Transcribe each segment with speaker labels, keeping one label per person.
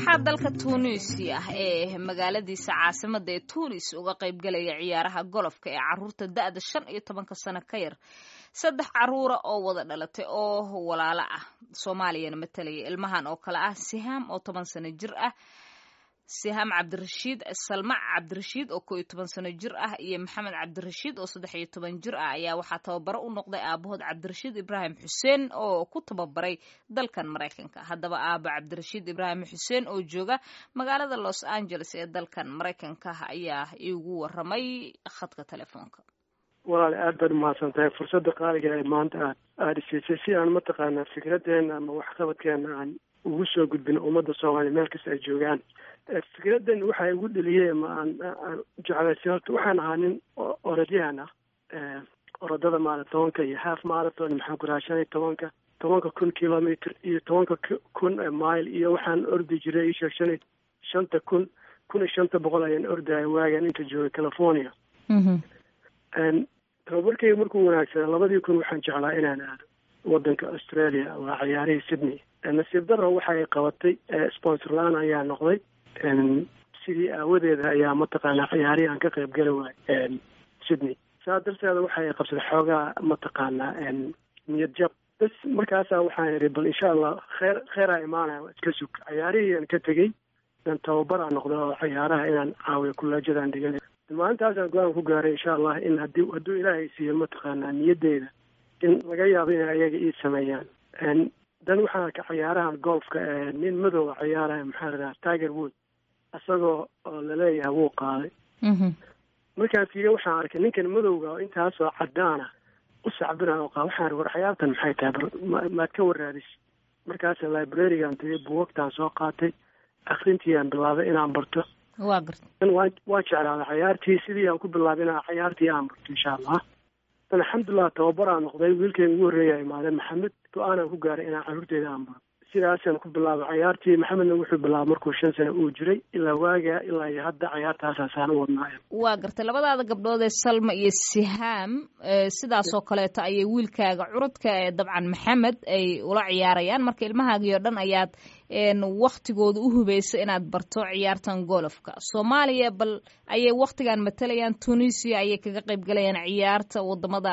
Speaker 1: waxaa dalka Tunisia ee magaaladiisa caasimadda ee Tunis uga qayb galaya ciyaaraha golofka ee caruurta da'da 15 sano ka yar 3 caruura oo wada dhalatay oo walaalo ah Soomaaliyana matalaya ilmahan oo kala ah Siham oo 10 sano jir ah Siham Cabdirashiid Salma Cabdirashiid oo 12 sano jir ah iyo Maxamed Cabdirashiid oo 13 jir ah ayaa waxaa tababaro u noqday aabahood Cabdirashiid Ibrahim Xuseen oo ku tababaray dalkan Mareykanka haddaba aaba Cabdirashiid Ibrahim Xuseen oo jooga magaalada Los Angeles ee dalkan Mareykanka ayaa iigu waramay khadka telefoonka
Speaker 2: walaal aad baad mahadsantahay fursadda qaaliga ee maanta aad siisay si aan mataqaanaa fikradeena ama waxqabadkeena aan ugu soo gudbin ummadda Soomaaliya meel kasta ay joogaan fikradan waxay ugu dhaliyay ma aan jeclaysay horta waxaan ahaa nin orodyahan ah orodada marathonka iyo half marathon maxaan ku raashanay 10 kilometer iyo 10 mile iyo waxaan ordi jiray 5,000 ayaan ordayay waagan inta joogay California tababarkayga markuu wanaagsanaa 2000 waxaan jeclaa inaan aado wadanka Australia waa ciyaarihii Sydney nasiib darro waxay qabatay sponsor laan ayaa noqday sidii aawadeeda ayaa mataqaanaa ciyaarihii aan ka qayb gali waayay Sydney saa darteeda waxay qabsaday xoogaa mataqaanaa niyad jab bas markaasaa waxaan idhi bal insha allah kheyraa imaanaya waa iska sug ciyaarihii aan ka tegey aan tababar aan noqdo oo ciyaaraha inaan caawiyo kuleejadaan dhigan maalintaasaan go-aan ku gaaray insha allah in hadduu ilaahay siiyo mataqaanaa niyaddeeda in laga yaabo inay ayaga ii sameeyaan dan waxaan arkay ciyaarahan golfka nin madow ciyaaraya maxaa la dhahaa Tiger Woods asagoo oo laleeyahay wuu qaaday markaan fiiriyo waxaan arkay ninkan madowga oo intaasoo cadaana u sacbinaya oo qaa waxaan war ciyaartan maxay tahay maad ka waraadis markaas library-gaan tagay buugtaan soo qaatay akhrintii aan bilaabay inaan barto waa jeclaaday ciyaartii sidii aan ku bilaabay inaan ciyaartii aan barto insha allah alxamdulilah tababar aan noqday wiilkeen ugu horreeya imaadeen maxamed go-aanaan ku gaaray inaan carruurteeda aan baro sidaasaan ku bilaabay ciyaartii maxamedna wuxuu bilaabay markuu 5 sano uu jiray ilaa waagaa ilaa iyo hadda ciyaartaasaasaan u wadnaayo
Speaker 1: waa gartay labadaada gabdhood ee Salma iyo Siham sidaasoo kaleeto ayay wiilkaaga curudka ee dabcan Maxamed ay ula ciyaarayaan marka ilmahaagii oo dhan ayaad waqtigooda u hubaysa inaad barto ciyaartan golofka Soomaaliya bal ayay waqtigan matalayaan Tunisia ayay kaga qayb galayaan ciyaarta wadamada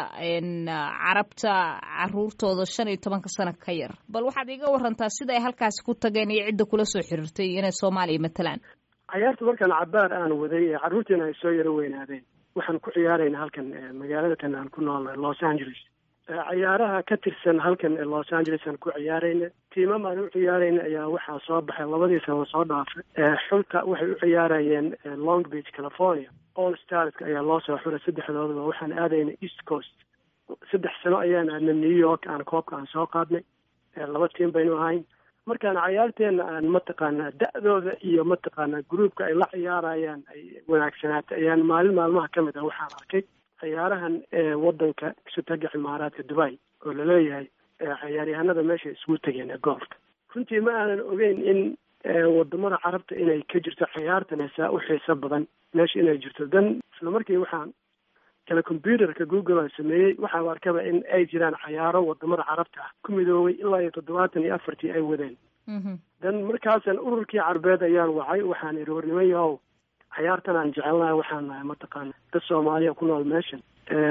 Speaker 1: Carabta caruurtooda 15 sano ka yar bal waxaad iga warantaa sida ay halkaas ku tageen iyo cidda kula soo xiriirtay inay Soomaaliya matalaan
Speaker 2: ciyaarta markaan cabaar aan waday caruurteena ay soo yara weynaadeen waxaan ku ciyaarayna halkan magaalada tan aan ku noolnahay Los Angeles ciyaaraha ka tirsan halkan Los Angeles aan ku ciyaarayna tiimam aan u ciyaarayna ayaa waxaa soo baxay labadii sano soo dhaafay xulka waxay u ciyaarayeen Long Beach California All Stars ayaa loo soo xuray saddexdoodaba waxaan aadayna East Coast 3 sano ayaan aadna New York aan koobka aan soo qaadnay 2 tiim baynu ahayn markaan ciyaarteena aan mataqaanaa da'dooda iyo mataqaanaa groupka ay la ciyaarayaan ay wanaagsanaatay ayaan maalmaha ka mid ah waxaan arkay ciyaarahan wadanka Sultanka Imaaraadka Dubai oo la leeyahay ciyaaryahanada meesha isugu tageen golfka runtii ma aanan ogeyn in wadamada Carabta inay ka jirto ciyaartan heesaa u xiiso badan meesha inay jirto dan isla markii waxaan kala computerka Google aan sameeyay waxaan arkaba in ay jiraan ciyaaro wadamada Carabta ah ku midoobay ilaa 74 ay wadeen dan markaasan ururkii Carbeed ayaan wacay waxaan idhi warnimayow ciyaartan aan jecelnahay waxaan nahay mataqaana dad Soomaaliya ku nool meeshan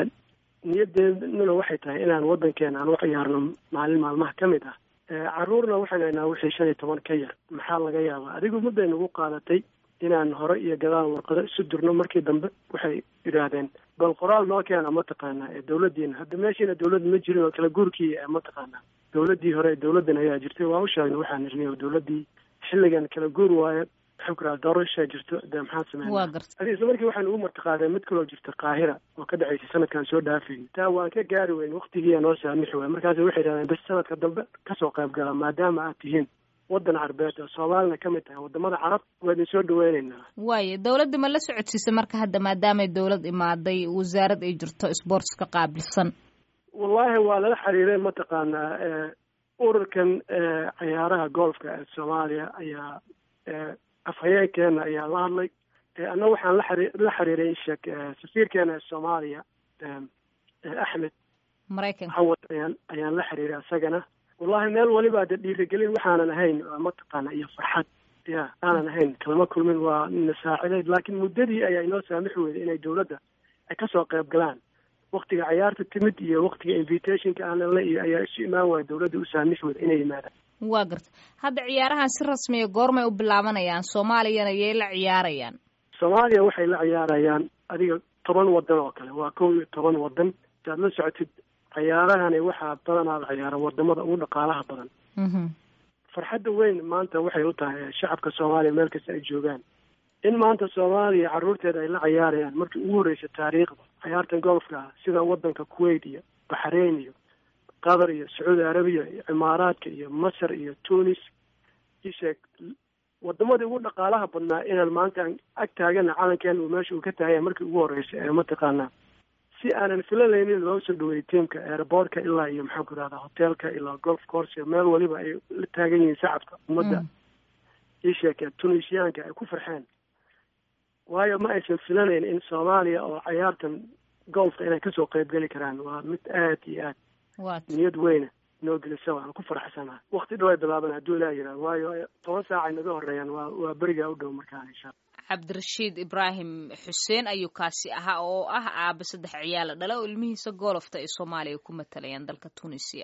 Speaker 2: niyadeeduna waxay tahay inaan wadankeena aan u ciyaarno maalmaha ka mid ah caruurna waxaan haynaa wixii 15 ka yar maxaa laga yaabaa adigu mudday nagu qaadatay inaan hore iyo gadaal warqado isu dirno markii dambe waxay yidhaahdeen bal qoraal noo keena mataqaanaa dawladdiina hadda meeshiina dawlad ma jirin oo kala guurkii mataqaanaa dawladdii hore dawladdan ayaa jirtay waa u sheegnay waxaan irnay dawladdii xilligan kala guur waaye xukra doorasho jirto de maxaa sameeyay isla markii waxaan ugu martaqaadeen mid kaloo jirta Qaahira oo ka dhacaysay sanadkan soo dhaafay taa waan ka gaari weyn waqtigii noo saamixi waay markaas waxay yiraahdeen bas sanadka dambe ka soo qayb gala maadaama aad tihiin wadan Carbeed oo Soomaaliya ka mid tahay wadamada Carab waan soo dhaweynaynaa
Speaker 1: waaye dawladda ma la socodsiisay marka hadda maadaama dawlad imaaday wasaaradda ay jirto sportska qaabilsan
Speaker 2: wallahi waa la xiriiray mataqaanaa ururkan ciyaaraha golfka ee Soomaaliya ayaa afhayeenkeena ayaa la hadlay anna waxaan la xiriiray safiirkeena ee Soomaaliya Axmed
Speaker 1: Mareykan
Speaker 2: ayaan la xiriiray asagana wallahi meel waliba dhiirigelin waxaanan ahayn mataqaana iyo farxad ya aanan ahayn kalama kulmin waa nasaacideed laakiin muddadii ayaa inoo saamixi weyday inay dawladda ay kasoo qayb galaan waktiga cayaarta timid iyo waktiga invitationka aanala iyo ayaa isu imaan waaya dawladda u saamixi weyday inay yimaadaan.
Speaker 1: waa garta hadda ciyaarahan si rasmiya goormay u bilaabanayaan soomaaliyana yay la ciyaarayaan?
Speaker 2: soomaaliya waxay la ciyaarayaan adiga 10 wadan oo kale waa 11 wadan saad la socotid ciyaarahani waxaa badanaa la ciyaara wadamada ugu dhaqaalaha badan. farxadda weyn maanta waxay u tahay shacabka soomaaliya meel kasta ay joogaan in maanta soomaaliya carruurteeda ay la ciyaarayaan markii ugu horreysay taariikhda ciyaartan golfka sida wadanka kuwait iyo baxrain iyo qatar iyo sacuudi arabiya iyo imaaraadka iyo masar iyo tunis isheeg wadamadii ugu dhaqaalaha badnaa inaan maanta ag taagana calankeena uu meesha uu ka taagaya markii ugu horreysay ee mataqaanaa si aanan filanaynin loo soo dhaweeyey tiimka airportka ilaa iyo maxaan ku rahdaa hotelka ilaa golf course meel waliba ay la taagan yihiin shacabka ummadda isheeg tunisiyaanka ay ku farxeen waayo ma aysan filanayn in soomaaliya oo ciyaartan golfka inay kasoo qaybgeli karaan waa mid aad iyo aad niyad weyna noo gelisa waan ku faraxsanahay waqti dhow ay bilaaban hadduu ilaa yidhaah waayo 10 saac ay naga horeeyaan waa berigaa u dhow markaan insha
Speaker 1: cabdirashiid ibraahim xuseen ayuu kaasi ahaa oo ah aaba 3 ciyaal dhala oo ilmihiisa golofta ee Soomaaliya ku matalayaan dalka Tunisia.